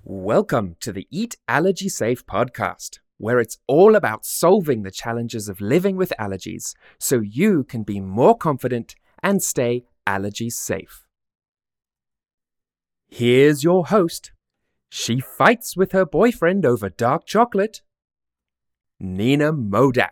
Welcome to the Eat Allergy Safe podcast, where it's all about solving the challenges of living with allergies so you can be more confident and stay allergy safe. Here's your host. She fights with her boyfriend over dark chocolate, Nina Modak.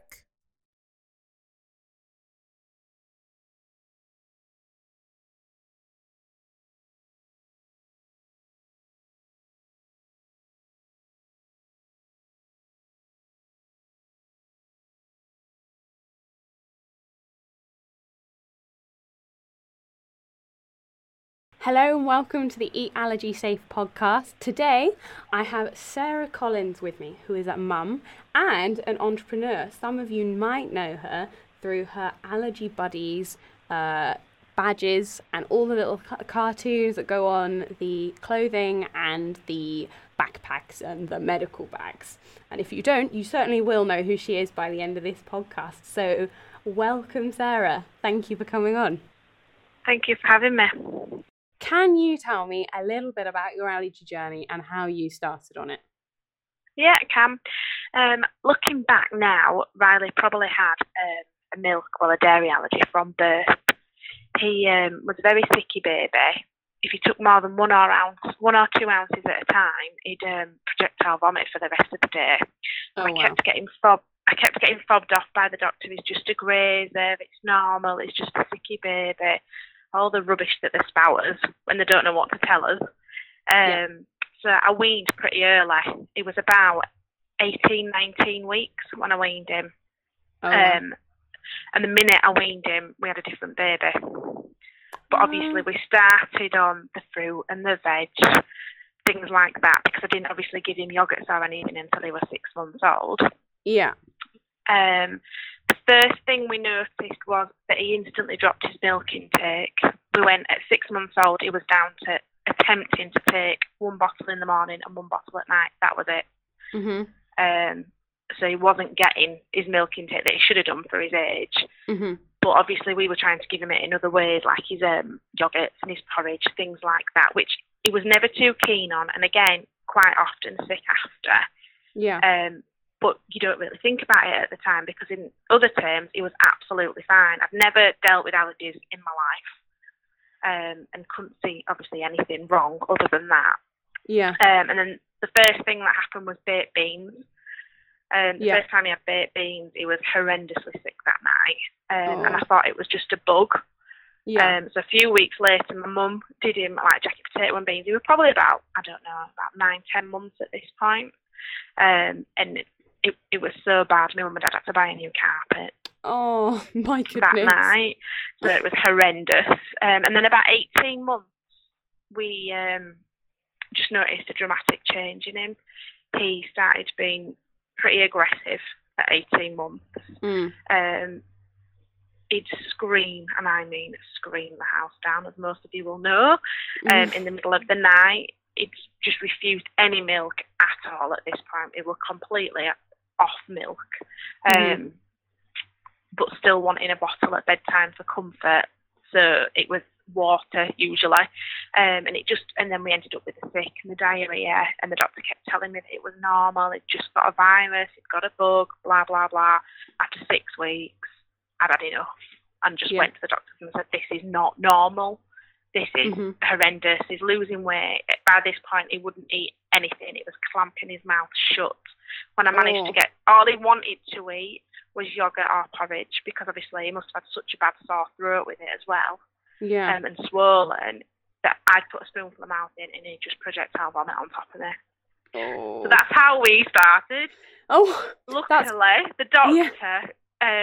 Hello and welcome to the Eat Allergy Safe podcast. Today I have Sarah Collins with me, who is a mum and an entrepreneur. Some of you might know her through her Allergy Buddies badges and all the little cartoons that go on the clothing and the backpacks and the medical bags. And if you don't, you certainly will know who she is by the end of this podcast. So welcome, Sarah. Thank you for coming on. Thank you for having me. Can you tell me a little bit about your allergy journey and how you started on it? Yeah, I can. Looking back now, Riley probably had a dairy allergy from birth. He was a very sicky baby. If he took more than 1 or 2 ounces at a time, he'd projectile vomit for the rest of the day. Oh, I kept getting fobbed off by the doctor. He's just a grazer. It's normal. It's just a sicky baby. All the rubbish that they spout us when they don't know what to tell us. So I weaned pretty early. It was about 18, 19 weeks when I weaned him. Oh, and the minute I weaned him, we had a different baby. But obviously we started on the fruit and the veg, things like that, because I didn't obviously give him yogurts or anything until he was 6 months old. Yeah. The first thing we noticed was that he instantly dropped his milk intake. We went at 6 months old, he was down to attempting to take 1 bottle in the morning and 1 bottle at night. That was it. Mm-hmm. So he wasn't getting his milk intake that he should have done for his age. Mm-hmm. But obviously we were trying to give him it in other ways, like his yogurts and his porridge, things like that, which he was never too keen on, and again, quite often sick after. Yeah. But you don't really think about it at the time because in other terms, he was absolutely fine. I've never dealt with allergies in my life and couldn't see, obviously, anything wrong other than that. Yeah. And then the first thing that happened was baked beans. The first time he had baked beans, he was horrendously sick that night. And I thought it was just a bug. Yeah. So a few weeks later, my mum did him like jacket potato and beans. He was probably about 9-10 months at this point. And it was so bad. My mum and dad had to buy a new carpet. Oh, my goodness. That night. So it was horrendous. And then about 18 months, we just noticed a dramatic change in him. He started being pretty aggressive at 18 months. He'd scream, and I mean scream the house down, as most of you will know, in the middle of the night. He'd just refused any milk at all at this point. It was completely off milk, but still wanting a bottle at bedtime for comfort. So it was water usually, and then we ended up with the sick and the diarrhea, and the doctor kept telling me that it was normal. It just got a virus, it got a bug, blah blah blah. After 6 weeks, I'd had enough and just went to the doctor and said, "This is not normal. This is horrendous. He's losing weight." By this point, he wouldn't eat anything. It was clamping his mouth shut. When I managed to get all he wanted to eat was yogurt or porridge, because obviously he must have had such a bad sore throat with it as well. Yeah. And swollen, that I'd put a spoonful of mouth in and he'd just projectile vomit on top of me. Oh. So that's how we started. Oh. Luckily, the doctor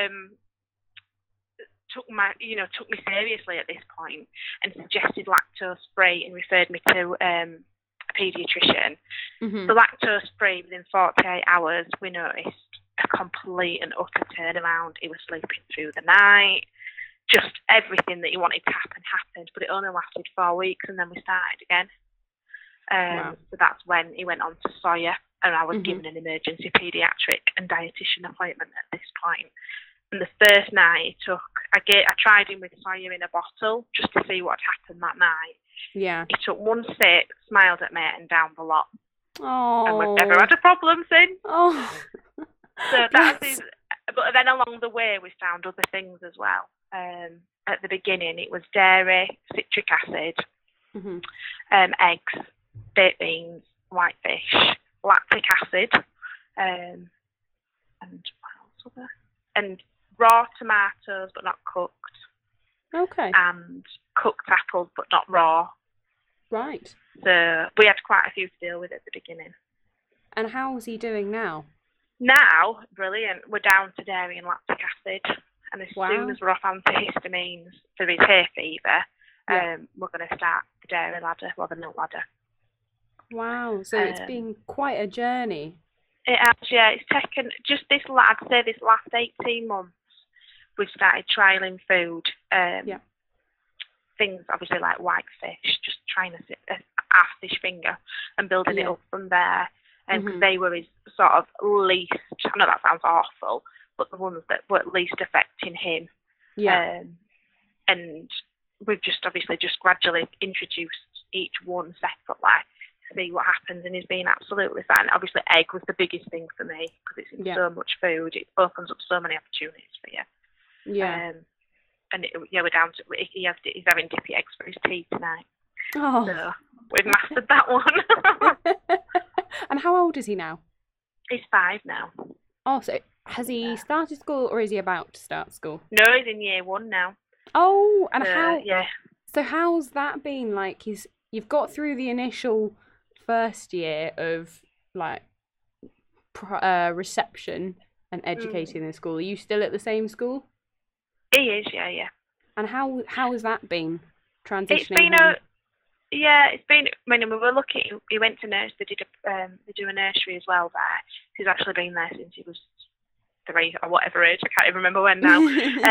took me seriously at this point and suggested lactose free and referred me to a paediatrician. The lactose free, within 48 hours, we noticed a complete and utter turnaround. He was sleeping through the night. Just everything that he wanted to happen happened, but it only lasted 4 weeks, and then we started again. So that's when he went on to Sawyer, and I was given an emergency paediatric and dietitian appointment at this point. And the first night I tried him with Sawyer in a bottle just to see what had happened that night. Yeah. He took 1 sip, smiled at me, and down the lot. Oh. And we've never had a problem since. Oh. So that's his, but then along the way we found other things as well. At the beginning it was dairy, citric acid, eggs, baked beans, white fish, lactic acid, and what else was there? And raw tomatoes but not cooked. Okay. And cooked apples but not raw. Right. So we had quite a few to deal with at the beginning. And how's he doing now? Now, brilliant. We're down to dairy and lactic acid. And as soon as we're off antihistamines for his hay fever, we're going to start the dairy ladder, or the milk ladder. Wow. So it's been quite a journey. It has, yeah. It's taken just this last 18 months, we've started trialling food. Things obviously like white fish, just trying to half fish finger and building it up from there. Because they were his sort of least, I know that sounds awful, but the ones that were least affecting him. Yeah. And we've just obviously just gradually introduced each one separately to see what happens, and he's been absolutely fine. Obviously egg was the biggest thing for me because it's in so much food. It opens up so many opportunities for you. Yeah. And we're down to, he's having dippy eggs for his tea tonight. Oh. So we've mastered that one. And how old is he now? He's 5 now. Oh, so has he started school or is he about to start school? No, he's in year 1 now. Oh, and how? Yeah. So how's that been? Like, you've got through the initial first year of like reception and educating in school. Are you still at the same school? He is, yeah. And how has that been transitioning? It's been it's been. I mean, we were lucky. He went to nursery. They do a nursery as well there. He's actually been there since he was 3 or whatever age. I can't even remember when now.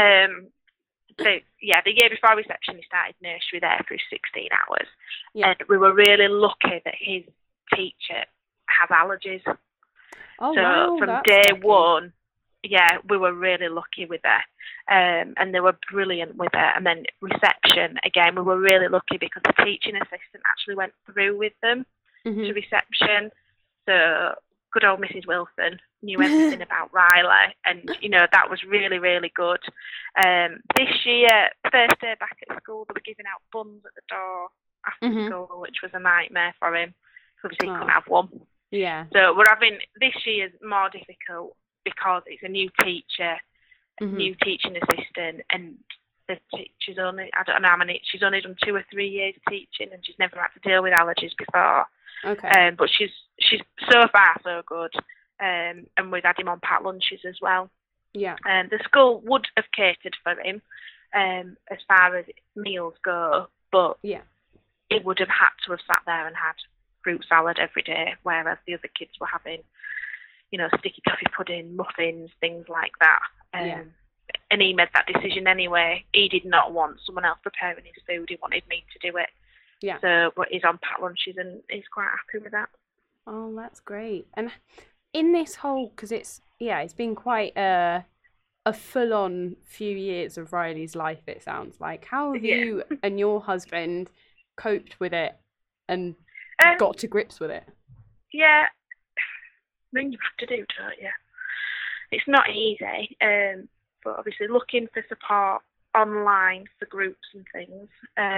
The year before reception, he started nursery there for his 16 hours. Yeah. And we were really lucky that his teacher has allergies. Oh, so wow, from day one, we were really lucky with her. And they were brilliant with her. And then reception, again, we were really lucky because the teaching assistant actually went through with them to reception. So good old Mrs. Wilson knew everything about Riley, and that was really, really good. This year, first day back at school, they were giving out buns at the door after school, which was a nightmare for him because he couldn't have one. Yeah. So we're having this year's more difficult because it's a new teacher, new teaching assistant, and the teacher's only, I don't know how many, she's only done 2 or 3 years teaching, and she's never had to deal with allergies before. Okay. But she's so far so good. And we've had him on packed lunches as well. Yeah. The school would have catered for him as far as meals go, but it would have had to have sat there and had fruit salad every day, whereas the other kids were having, sticky toffee pudding, muffins, things like that. And he made that decision anyway. He did not want someone else preparing his food. He wanted me to do it. Yeah. So, but he's on packed lunches and he's quite happy with that. Oh, that's great. And in this whole, because it's been quite a full-on few years of Riley's life, it sounds like. How have you and your husband coped with it and got to grips with it? Yeah, I mean, you have to do, don't you? It's not easy, but obviously looking for support online for groups and things.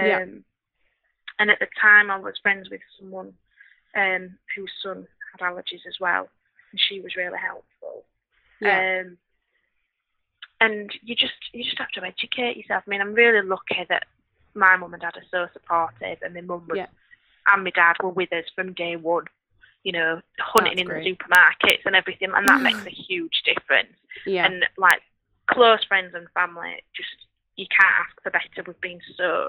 And at the time I was friends with someone whose son had allergies as well, and she was really helpful. Yeah. And you just have to educate yourself. I mean, I'm really lucky that my mum and dad are so supportive, and my mum and my dad were with us from day one, hunting in the supermarkets and everything, and that makes a huge difference. Yeah. And like close friends and family, just you can't ask for better. We've been so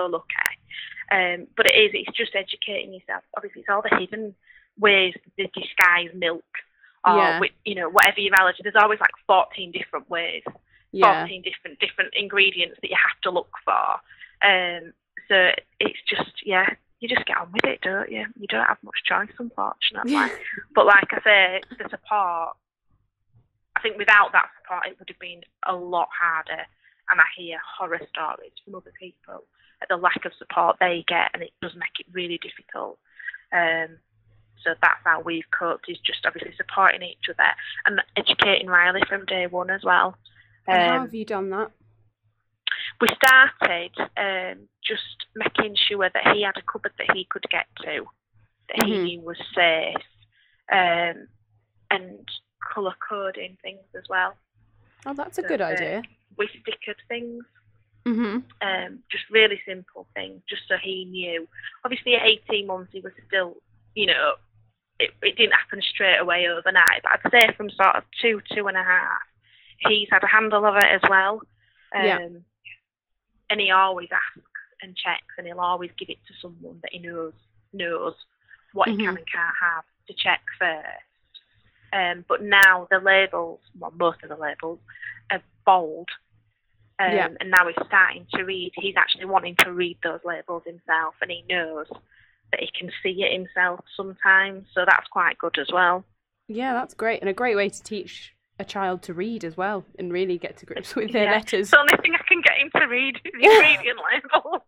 lucky. But it's just educating yourself. Obviously, it's all the hidden ways to disguise milk, or whatever your allergy. There's always like 14 different ways, 14 different ingredients that you have to look for. So it's just you just get on with it, don't you? You don't have much choice, unfortunately. But like I say, the support. I think without that support, it would have been a lot harder. And I hear horror stories from other people at the lack of support they get, and it does make it really difficult. So So that's how we've coped, is just obviously supporting each other and educating Riley from day one as well. And how have you done that? We started just making sure that he had a cupboard that he could get to, that he knew was safe, and colour coding things as well. Oh, that's a good idea. We stickered things. Mm-hmm. Just really simple things, just so he knew. Obviously, at 18 months, he was still, you know, it didn't happen straight away overnight, but I'd say from sort of 2.5, he's had a handle of it as well. And he always asks and checks, and he'll always give it to someone that he knows what he can and can't have to check first. But now the labels, well, most of the labels, are bold. And now he's starting to read. He's actually wanting to read those labels himself, and he knows that he can see it himself sometimes. So that's quite good as well. Yeah, that's great, and a great way to teach a child to read as well, and really get to grips with their letters. It's the only thing I can get him to read is reading labels.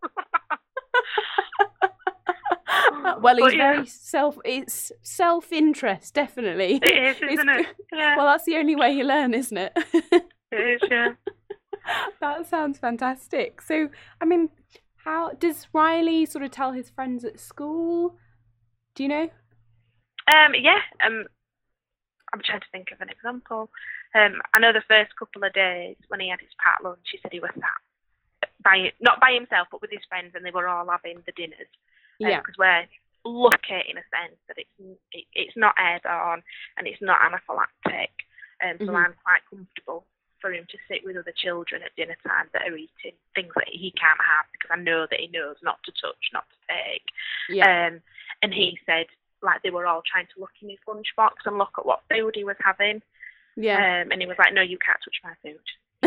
Well, he's very it's self-interest, definitely. It is, isn't it? Yeah. Well, that's the only way you learn, isn't it? It is, yeah. That sounds fantastic. So, I mean, how does Riley sort of tell his friends at school? Do you know? I'm trying to think of an example. I know the first couple of days when he had his packed lunch, he said he was sat not by himself, but with his friends, and they were all having the dinners. Because we're lucky in a sense that it's not airborne and it's not anaphylactic. So I'm quite comfortable for him to sit with other children at dinner time that are eating things that he can't have, because I know that he knows not to touch, not to take. And he said, like, they were all trying to look in his lunchbox and look at what food he was having. And he was like, no, you can't touch my food.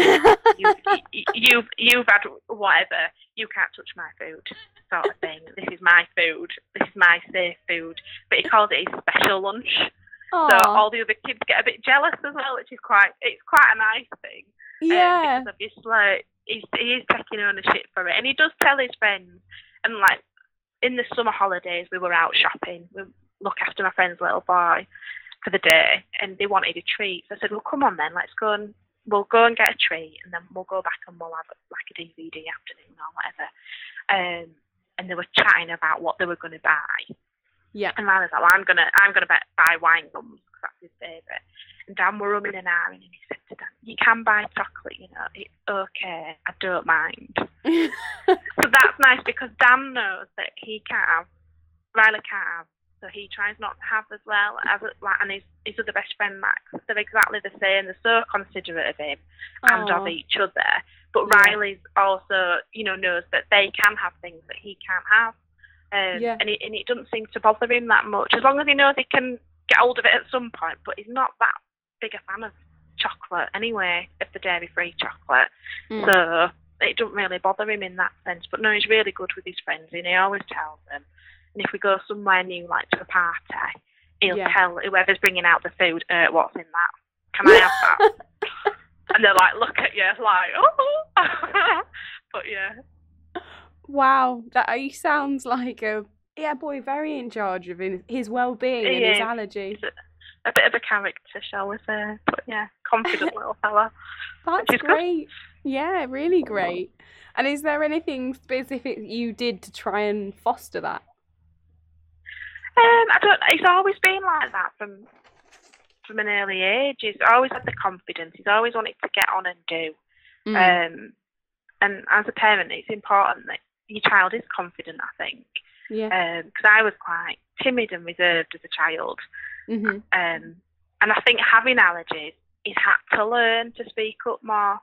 You've had whatever, you can't touch my food, sort of thing. This is my food. This is my safe food. But he called it his special lunch. Aww. So all the other kids get a bit jealous as well, which is quite a nice thing. Because obviously he is taking ownership for it, and he does tell his friends. And like in the summer holidays, we were out shopping. We look after my friend's little boy for the day, and they wanted a treat. So I said, well, come on then, we'll go and get a treat, and then we'll go back and we'll have like a DVD afternoon or whatever. And they were chatting about what they were going to buy. And I was like, well, I'm gonna buy wine gums, because that's his favourite. And Dan were umming and ahhing, and he said to Dan, you can buy chocolate, you know, it's okay, I don't mind. So that's nice, because Dan knows that Riley can't have, so he tries not to have as well. And his other best friend Max, they're exactly the same. They're so considerate of him and of each other. But Riley's also, you know, knows that they can have things that he can't have. And it doesn't seem to bother him that much, as long as he knows he can get hold of it at some point. But he's not that big a fan of chocolate anyway, of the dairy-free chocolate. So it doesn't really bother him in that sense. But no, he's really good with his friends, and he always tells them. And if we go somewhere new, like to a party, he'll tell whoever's bringing out the food, what's in that? Can I have that? And they'll like look at you like, oh. But yeah. Wow, he sounds like a boy very in charge of his well-being and his allergy. A bit of a character, shall we say? But yeah, confident little fella. That's great. Good. Yeah, really great. And is there anything specific you did to try and foster that? I don't. He's always been like that from an early age. He's always had the confidence. He's always wanted to get on and do. And as a parent, it's important that your child is confident, I think. Because I was quite timid and reserved as a child. And I think having allergies, he's had to learn to speak up more.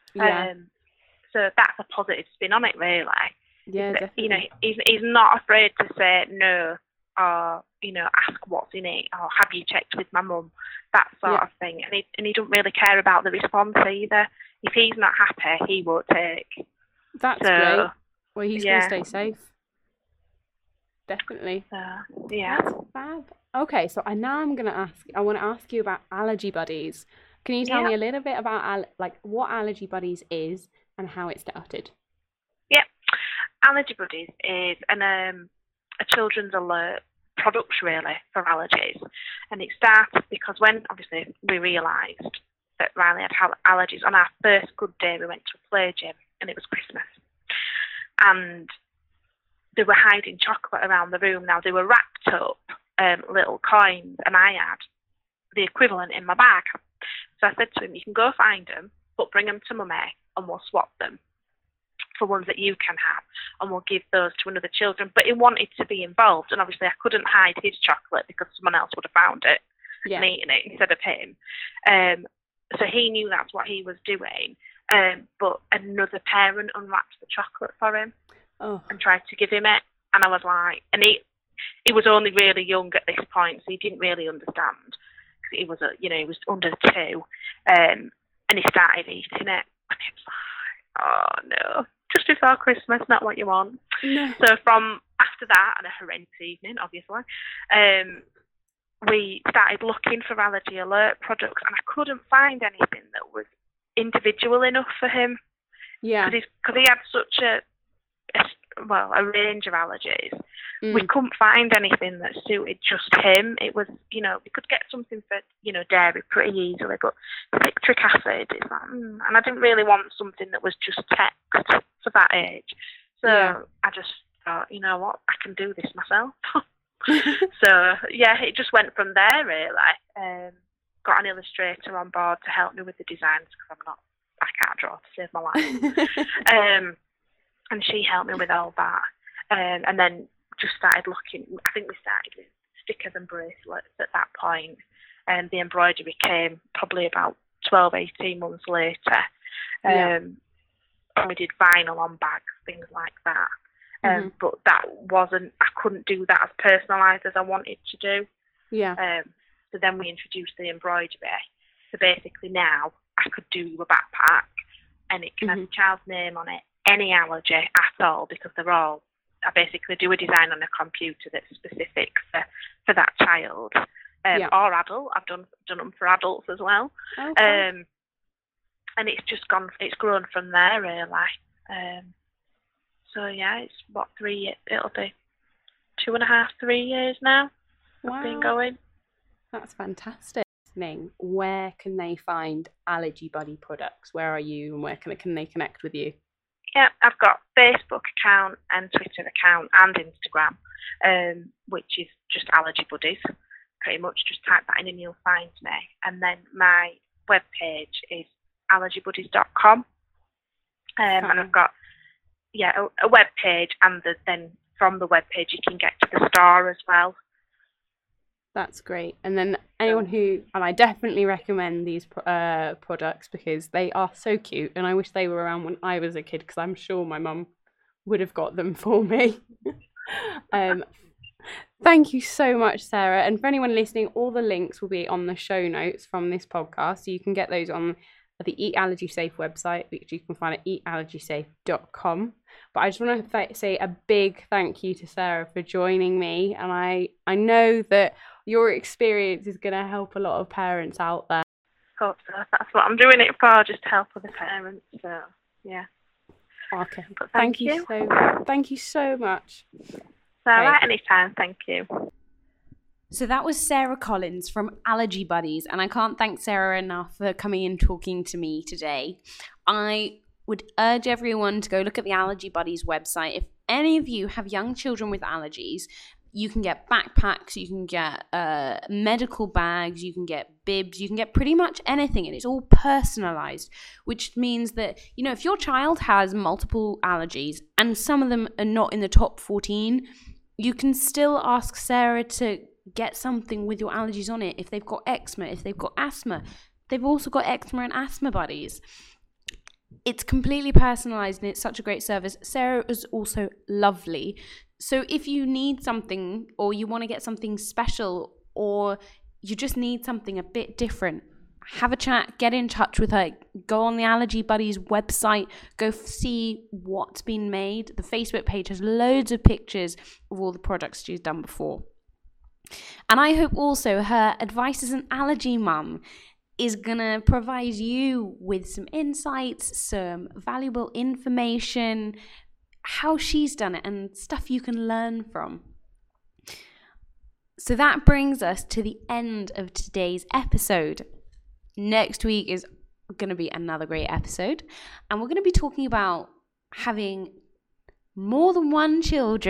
So that's a positive spin on it, really. Definitely. You know, he's not afraid to say no, or, you know, ask what's in it, or have you checked with my mum, that sort of thing. And he don't really care about the response either. If he's not happy, he won't take. That's great. Well, he's going to stay safe. Definitely. That's fab. Okay, so I want to ask you about Allergy Buddies. Can you tell me a little bit about what Allergy Buddies is and how it started? Yeah, Allergy Buddies is a children's alert products really for allergies. And it started because when obviously we realised that Riley had allergies, on our first good day we went to a play gym and it was Christmas. And they were hiding chocolate around the room. Now they were wrapped up little coins, and I had the equivalent in my bag. So I said to him, you can go find them, but bring them to Mummy and we'll swap them for ones that you can have, and we'll give those to another children. But he wanted to be involved, and obviously I couldn't hide his chocolate because someone else would have found it and eaten it instead of him. So he knew that's what he was doing. But another parent unwrapped the chocolate for him and tried to give him it. And I was like, and he was only really young at this point, so he didn't really understand. He was, he was under 2, and he started eating it. And it was like, oh no, just before Christmas, not what you want. No. So from after that, and a horrendous evening, obviously, we started looking for allergy alert products, and I couldn't find anything that was individual enough for him. Yeah. Because he had such a range of allergies. We couldn't find anything that suited just him. It was, we could get something for, dairy pretty easily, but citric acid is like, and I didn't really want something that was just text for that age. So I just thought, you know what, I can do this myself. So, it just went from there, really. Got an illustrator on board to help me with the designs because I can't draw to save my life. And she helped me with all that. And then just started looking. I think we started with stickers and bracelets at that point. And the embroidery came probably about 12, 18 months later. And we did vinyl on bags, things like that. But that wasn't, I couldn't do that as personalised as I wanted to do. Yeah. So then we introduced the embroidery. So basically now I could do a backpack and it can have the child's name on it, any allergy at all, because I basically do a design on a computer that's specific for that child or adult. I've done them for adults as well. Okay. And it's grown from there really. So it's what, 3 years, it'll be 2.5, 3 years now. Wow. I've been going. That's fantastic. Where can they find Allergy Buddy products? Where are you, and where can they connect with you? Yeah, I've got Facebook account and Twitter account and Instagram, which is just Allergy Buddies. Pretty much just type that in and you'll find me. And then my webpage is allergybuddies.com. And I've got a webpage, and then from the webpage you can get to the store as well. That's great. And then anyone and I definitely recommend these products because they are so cute, and I wish they were around when I was a kid because I'm sure my mum would have got them for me. Thank you so much, Sarah. And for anyone listening, all the links will be on the show notes from this podcast, so you can get those on the Eat Allergy Safe website, which you can find at eatallergysafe.com. But I just want to say a big thank you to Sarah for joining me, and I know that your experience is going to help a lot of parents out there. Hope so. That's what I'm doing it for, just to help other parents. So yeah. Okay. But thank you. Thank you so much. All right, anytime. Thank you. So that was Sarah Collins from Allergy Buddies, and I can't thank Sarah enough for coming and talking to me today. I would urge everyone to go look at the Allergy Buddies website. If any of you have young children with allergies, you can get backpacks, you can get medical bags, you can get bibs, you can get pretty much anything, and it's all personalized, which means that, if your child has multiple allergies and some of them are not in the top 14, you can still ask Sarah to get something with your allergies on it. If they've got eczema, if they've got asthma, they've also got Eczema and Asthma Buddies. It's completely personalized and it's such a great service. Sarah is also lovely. So if you need something, or you want to get something special, or you just need something a bit different, have a chat, get in touch with her, go on the Allergy Buddies website, go see what's been made. The Facebook page has loads of pictures of all the products she's done before. And I hope also her advice as an allergy mum is going to provide you with some insights, some valuable information, how she's done it, and stuff you can learn from. So that brings us to the end of today's episode. Next week is going to be another great episode, and we're going to be talking about having more than one child,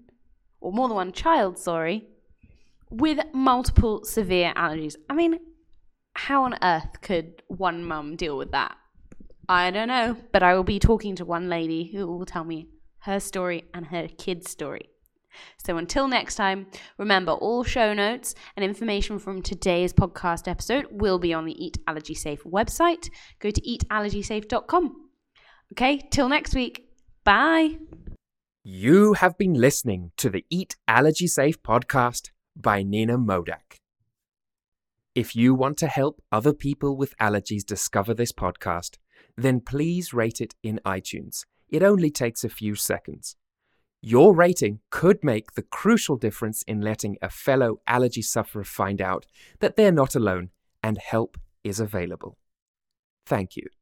with multiple severe allergies. I mean, how on earth could one mum deal with that? I don't know, but I will be talking to one lady who will tell me her story and her kid's story. So until next time, remember, all show notes and information from today's podcast episode will be on the Eat Allergy Safe website. Go to eatallergysafe.com. Okay, till next week. Bye. You have been listening to the Eat Allergy Safe podcast by Nina Modak. If you want to help other people with allergies discover this podcast, then please rate it in iTunes. It only takes a few seconds. Your rating could make the crucial difference in letting a fellow allergy sufferer find out that they're not alone and help is available. Thank you.